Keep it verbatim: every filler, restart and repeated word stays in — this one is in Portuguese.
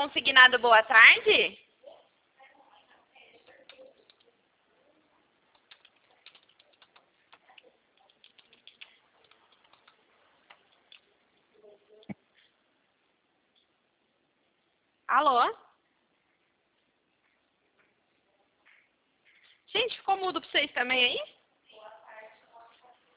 Consignado, boa tarde. Alô? Gente, ficou mudo pra vocês também aí?